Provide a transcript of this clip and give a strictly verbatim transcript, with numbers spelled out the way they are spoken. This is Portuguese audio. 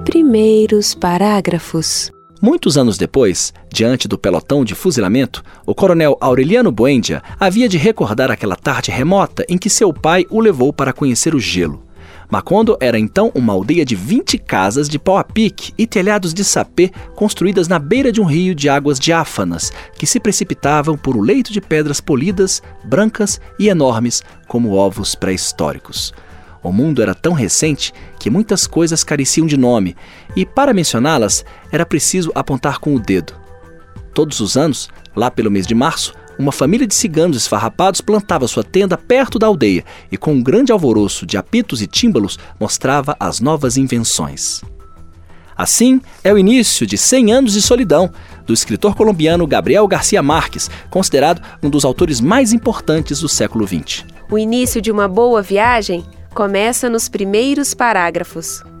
Primeiros parágrafos. Muitos anos depois, diante do pelotão de fuzilamento, o coronel Aureliano Buendia havia de recordar aquela tarde remota em que seu pai o levou para conhecer o gelo. Macondo era então uma aldeia de vinte casas de pau a pique e telhados de sapê construídas na beira de um rio de águas diáfanas que se precipitavam por um leito de pedras polidas, brancas e enormes como ovos pré-históricos. O mundo era tão recente que muitas coisas careciam de nome e, para mencioná-las, era preciso apontar com o dedo. Todos os anos, lá pelo mês de março, uma família de ciganos esfarrapados plantava sua tenda perto da aldeia e, com um grande alvoroço de apitos e tímbalos, mostrava as novas invenções. Assim é o início de cem anos de solidão, do escritor colombiano Gabriel García Márquez, considerado um dos autores mais importantes do século vinte. O início de uma boa viagem começa nos primeiros parágrafos.